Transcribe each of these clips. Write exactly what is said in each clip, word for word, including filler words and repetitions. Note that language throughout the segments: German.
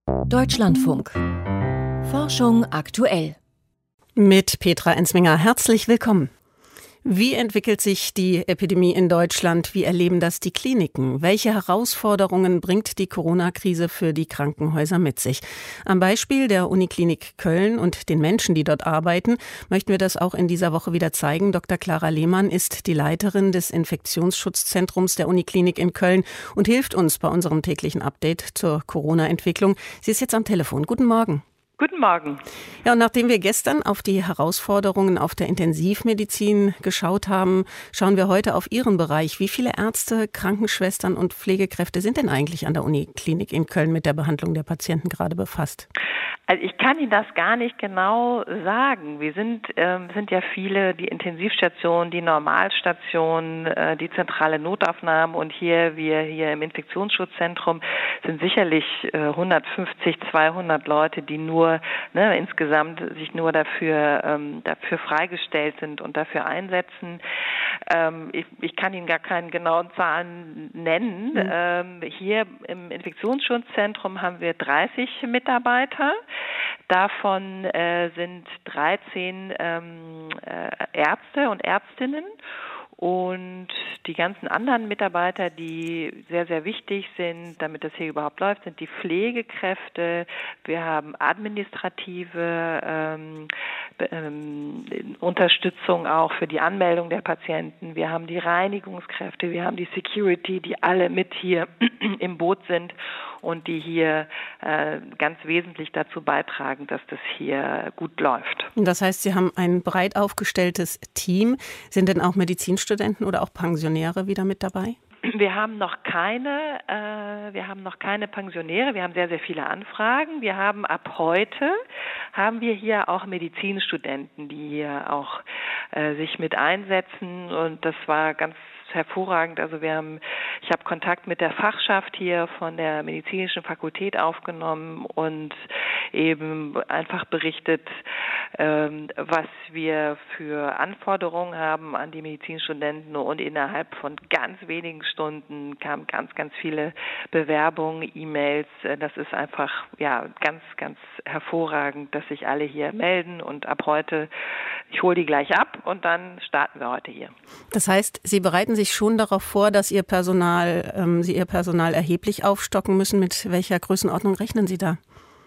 Deutschlandfunk. Forschung aktuell. Mit Petra Ensminger. Herzlich willkommen. Wie entwickelt sich die Epidemie in Deutschland? Wie erleben das die Kliniken? Welche Herausforderungen bringt die Corona-Krise für die Krankenhäuser mit sich? Am Beispiel der Uniklinik Köln und den Menschen, die dort arbeiten, möchten wir das auch in dieser Woche wieder zeigen. Doktor Clara Lehmann ist die Leiterin des Infektionsschutzzentrums der Uniklinik in Köln und hilft uns bei unserem täglichen Update zur Corona-Entwicklung. Sie ist jetzt am Telefon. Guten Morgen. Guten Morgen. Ja, und nachdem wir gestern auf die Herausforderungen auf der Intensivmedizin geschaut haben, schauen wir heute auf Ihren Bereich. Wie viele Ärzte, Krankenschwestern und Pflegekräfte sind denn eigentlich an der Uniklinik in Köln mit der Behandlung der Patienten gerade befasst? Also ich kann Ihnen das gar nicht genau sagen. Wir sind, ähm, sind ja viele, die Intensivstationen, die Normalstationen, äh, die zentrale Notaufnahme und hier, wir hier im Infektionsschutzzentrum sind sicherlich äh, hundertfünfzig, zweihundert Leute, die nur ne, insgesamt sich nur dafür, ähm, dafür freigestellt sind und dafür einsetzen. Ähm, ich, ich kann Ihnen gar keine genauen Zahlen nennen. Mhm. Ähm, hier im Infektionsschutzzentrum haben wir dreißig Mitarbeiter. Davon äh, sind dreizehn ähm, äh, Ärzte und Ärztinnen. Und die ganzen anderen Mitarbeiter, die sehr, sehr wichtig sind, damit das hier überhaupt läuft, sind die Pflegekräfte. Wir haben administrative ähm, ähm, Unterstützung auch für die Anmeldung der Patienten. Wir haben die Reinigungskräfte, wir haben die Security, die alle mit hier im Boot sind und die hier äh, ganz wesentlich dazu beitragen, dass das hier gut läuft. Das heißt, Sie haben ein breit aufgestelltes Team. Sind denn auch Medizinstudenten oder auch Pensionäre wieder mit dabei? Wir haben noch keine, äh, wir haben noch keine Pensionäre. Wir haben sehr, sehr viele Anfragen. Wir haben ab heute haben wir hier auch Medizinstudenten, die hier auch äh, sich mit einsetzen. Und das war ganz hervorragend. Also wir haben, ich habe Kontakt mit der Fachschaft hier von der medizinischen Fakultät aufgenommen und eben einfach berichtet, ähm, was wir für Anforderungen haben an die Medizinstudenten, und innerhalb von ganz wenigen Stunden kamen ganz, ganz viele Bewerbungen, E-Mails. Das ist einfach ja ganz, ganz hervorragend, dass sich alle hier melden, und ab heute, ich hole die gleich ab und dann starten wir heute hier. Das heißt, Sie bereiten sich schon darauf vor, dass Ihr Personal, ähm, Sie Ihr Personal erheblich aufstocken müssen. Mit welcher Größenordnung rechnen Sie da?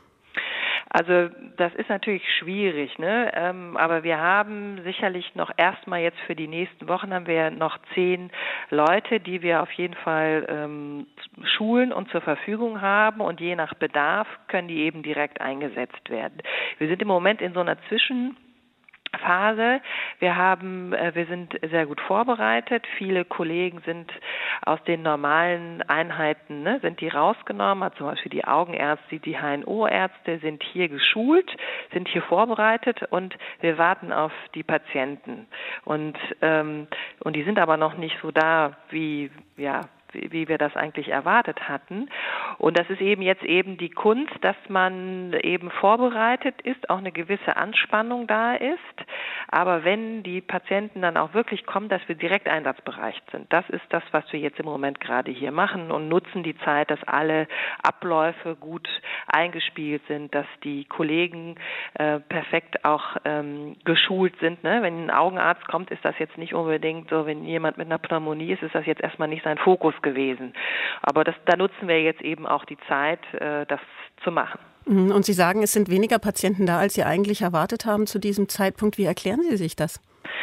Also das ist natürlich schwierig, ne? Ähm, aber wir haben sicherlich noch erstmal jetzt für die nächsten Wochen haben wir noch zehn Leute, die wir auf jeden Fall ähm, schulen und zur Verfügung haben, und je nach Bedarf können die eben direkt eingesetzt werden. Wir sind im Moment in so einer Zwischen Phase. Wir haben, wir sind sehr gut vorbereitet. Viele Kollegen sind aus den normalen Einheiten, ne, sind die rausgenommen. Also zum Beispiel die Augenärzte, die H N O-Ärzte sind hier geschult, sind hier vorbereitet, und wir warten auf die Patienten. Und ähm, und die sind aber noch nicht so da, wie ja. wie wir das eigentlich erwartet hatten. Und das ist eben jetzt eben die Kunst, dass man eben vorbereitet ist, auch eine gewisse Anspannung da ist. Aber wenn die Patienten dann auch wirklich kommen, dass wir direkt einsatzbereit sind. Das ist das, was wir jetzt im Moment gerade hier machen, und nutzen die Zeit, dass alle Abläufe gut eingespielt sind, dass die Kollegen äh, perfekt auch ähm, geschult sind. Ne? Wenn ein Augenarzt kommt, ist das jetzt nicht unbedingt so, wenn jemand mit einer Pneumonie ist, ist das jetzt erstmal nicht sein Fokus gewesen. Aber das, da nutzen wir jetzt eben auch die Zeit, äh, das zu machen. Und Sie sagen, es sind weniger Patienten da, als Sie eigentlich erwartet haben zu diesem Zeitpunkt. Wie erklären Sie sich das?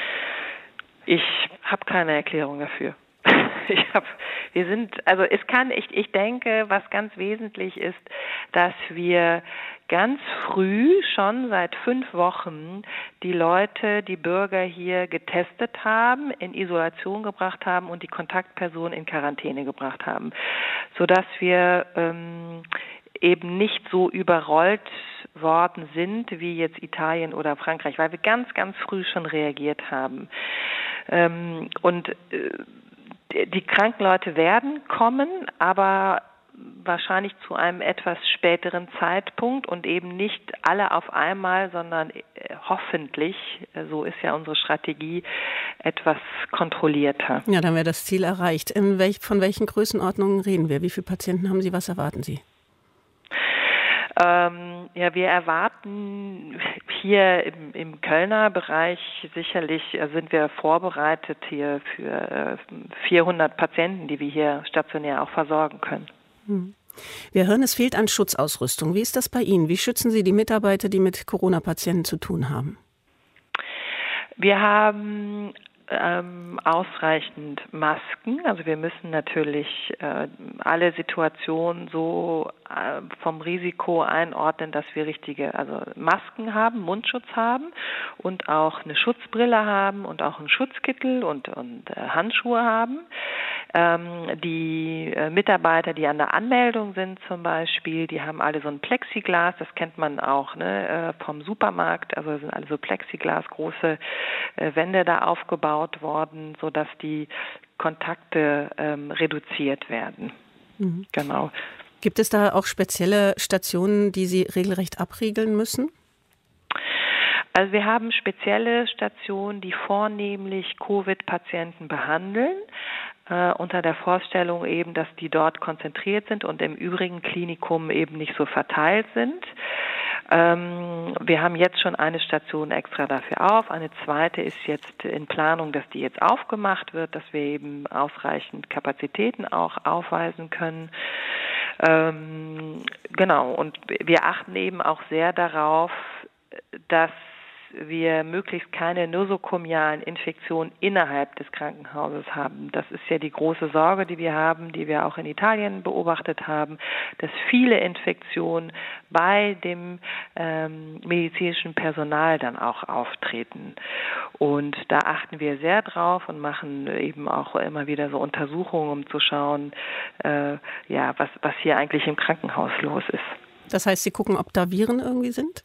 Ich habe keine Erklärung dafür. Ich hab, wir sind, also es kann, ich, ich denke, was ganz wesentlich ist, dass wir ganz früh, schon seit fünf Wochen, die Leute, die Bürger hier getestet haben, in Isolation gebracht haben und die Kontaktpersonen in Quarantäne gebracht haben, sodass wir ähm, eben nicht so überrollt worden sind wie jetzt Italien oder Frankreich, weil wir ganz, ganz früh schon reagiert haben. Ähm, und äh, die kranken Leute werden kommen, aber wahrscheinlich zu einem etwas späteren Zeitpunkt und eben nicht alle auf einmal, sondern hoffentlich, so ist ja unsere Strategie, etwas kontrollierter. Ja, dann wäre das Ziel erreicht. In welch, von welchen Größenordnungen reden wir? Wie viele Patienten haben Sie? Was erwarten Sie? Ähm, ja, wir erwarten hier im, im Kölner Bereich sicherlich, äh, sind wir vorbereitet hier für äh, vierhundert Patienten, die wir hier stationär auch versorgen können. Hm. Wir hören, es fehlt an Schutzausrüstung. Wie ist das bei Ihnen? Wie schützen Sie die Mitarbeiter, die mit Corona-Patienten zu tun haben? Wir haben ähm, ausreichend Masken. Also wir müssen natürlich äh, alle Situationen so äh, vom Risiko einordnen, dass wir richtige, also Masken haben, Mundschutz haben und auch eine Schutzbrille haben und auch einen Schutzkittel und, und äh, Handschuhe haben. Ähm, die äh, Mitarbeiter, die an der Anmeldung sind zum Beispiel, die haben alle so ein Plexiglas, das kennt man auch, ne, äh, vom Supermarkt, also sind alle so Plexiglas, große äh, Wände da aufgebaut worden, sodass die Kontakte ähm, reduziert werden. Mhm. Genau. Gibt es da auch spezielle Stationen, die Sie regelrecht abriegeln müssen? Also wir haben spezielle Stationen, die vornehmlich Covid-Patienten behandeln, äh, unter der Vorstellung eben, dass die dort konzentriert sind und im übrigen Klinikum eben nicht so verteilt sind. Ähm, wir haben jetzt schon eine Station extra dafür auf. Eine zweite ist jetzt in Planung, dass die jetzt aufgemacht wird, dass wir eben ausreichend Kapazitäten auch aufweisen können. Ähm, genau, und wir achten eben auch sehr darauf, dass wir möglichst keine nosokomialen Infektionen innerhalb des Krankenhauses haben. Das ist ja die große Sorge, die wir haben, die wir auch in Italien beobachtet haben, dass viele Infektionen bei dem ähm, medizinischen Personal dann auch auftreten. Und da achten wir sehr drauf und machen eben auch immer wieder so Untersuchungen, um zu schauen, äh, ja, was, was hier eigentlich im Krankenhaus los ist. Das heißt, Sie gucken, ob da Viren irgendwie sind?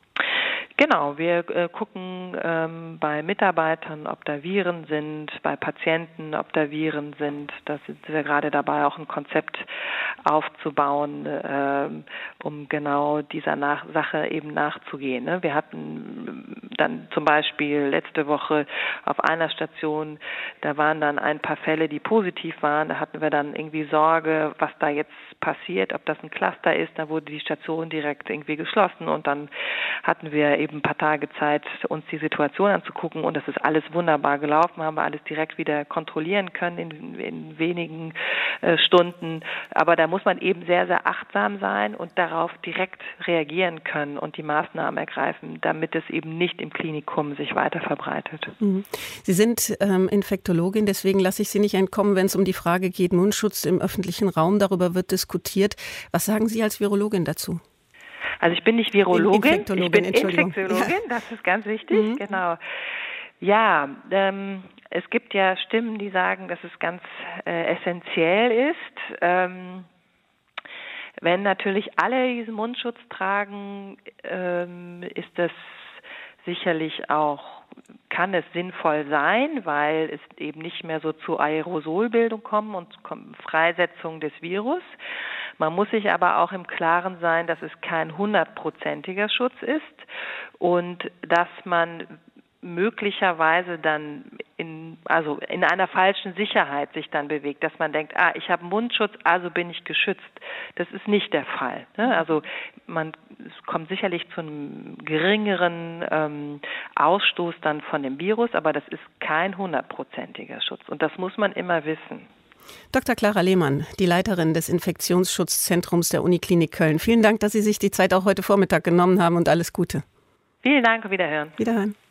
Genau, wir äh, gucken ähm, bei Mitarbeitern, ob da Viren sind, bei Patienten, ob da Viren sind. Da sind wir gerade dabei, auch ein Konzept aufzubauen, äh, um genau dieser Nach- Sache eben nachzugehen. Ne? Wir hatten dann zum Beispiel letzte Woche auf einer Station, da waren dann ein paar Fälle, die positiv waren. Da hatten wir dann irgendwie Sorge, was da jetzt passiert, ob das ein Cluster ist. Da wurde die Station direkt irgendwie geschlossen und dann hatten wir eben ein paar Tage Zeit, uns die Situation anzugucken und das ist alles wunderbar gelaufen, haben wir alles direkt wieder kontrollieren können in, in wenigen äh, Stunden. Aber da muss man eben sehr, sehr achtsam sein und darauf direkt reagieren können und die Maßnahmen ergreifen, damit es eben nicht im Klinikum sich weiter verbreitet. Mhm. Sie sind ähm, Infektologin, deswegen lasse ich Sie nicht entkommen, wenn es um die Frage geht, Mundschutz im öffentlichen Raum, darüber wird diskutiert. Was sagen Sie als Virologin dazu? Also ich bin nicht Virologin, ich bin Infektiologin, ja. Das ist ganz wichtig, mhm. Genau. Ja, ähm, es gibt ja Stimmen, die sagen, dass es ganz äh, essentiell ist. Ähm, wenn natürlich alle diesen Mundschutz tragen, ähm, ist das sicherlich auch, kann es sinnvoll sein, weil es eben nicht mehr so zu Aerosolbildung kommt und Freisetzung des Virus. Man muss sich aber auch im Klaren sein, dass es kein hundertprozentiger Schutz ist und dass man möglicherweise dann in, also in einer falschen Sicherheit sich dann bewegt, dass man denkt, ah, ich habe einen Mundschutz, also bin ich geschützt. Das ist nicht der Fall. Ne? Also man es kommt sicherlich zu einem geringeren ähm, Ausstoß dann von dem Virus, aber das ist kein hundertprozentiger Schutz und das muss man immer wissen. Doktor Clara Lehmann, die Leiterin des Infektionsschutzzentrums der Uniklinik Köln. Vielen Dank, dass Sie sich die Zeit auch heute Vormittag genommen haben und alles Gute. Vielen Dank und Wiederhören. Wiederhören.